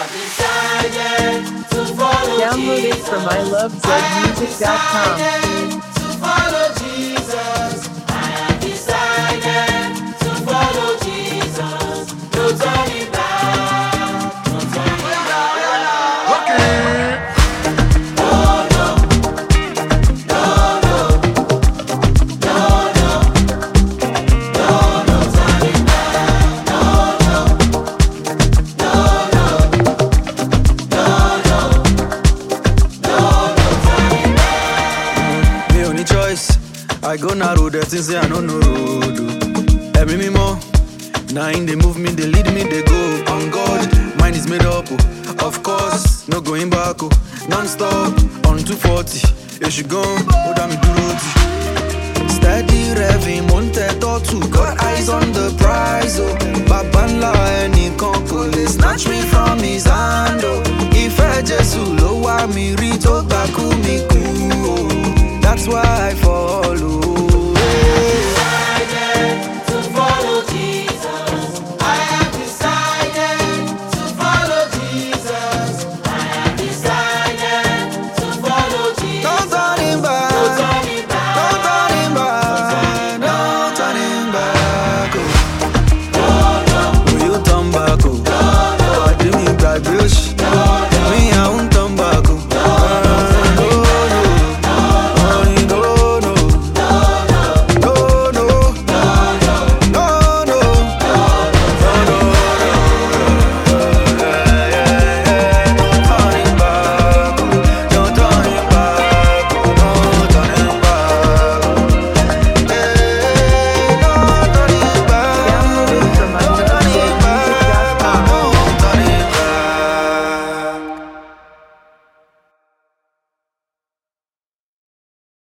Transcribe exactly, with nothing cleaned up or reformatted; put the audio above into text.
decided to follow Download it Jesus. from I love I have zed music dot com. decided to follow Jesus. I have decided to follow Jesus. No turning back. No turning back. Okay. No, no. No, no. No, no. No, no turning back. No, no. No, no. No, no. No, no turning back. Me only choice. I go narrow the things say I no know road. oh. Every me more. Nine they move me, they lead me, they go. On God, mine is made up. oh. Of course, no going back. Oh. Non-stop on two forty. You should go, hold on me do roti. Steady revving, monte to got eyes on the prize. Oh, Babanla any